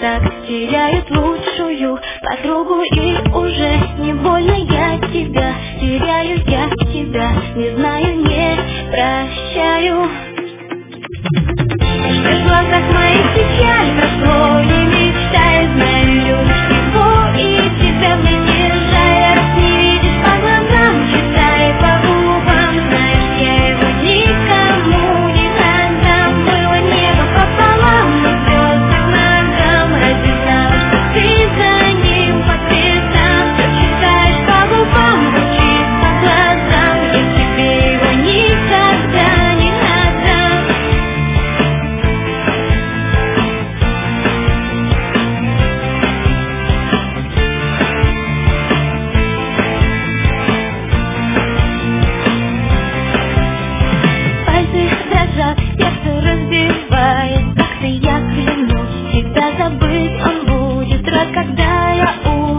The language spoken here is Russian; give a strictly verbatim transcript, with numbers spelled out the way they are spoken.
так теряют лучшую подругу, и уже не больно я тебя теряю, я тебя не знаю, не прощаю. Что в глазах моих печаль прошло, не мечтай, знаю, любишь его и тебя мне не жаль. Раз не видишь по глазам, читай по губам, знаешь, я его никому не отдам. Было небо пополам, но слезы к ногам, ради того, что ты за ним по цветам. Все читаешь по губам, звучит по глазам, я тебе его никогда не отдам. Сердце разбивает, так-то я клянусь, всегда забыть он будет рад, когда я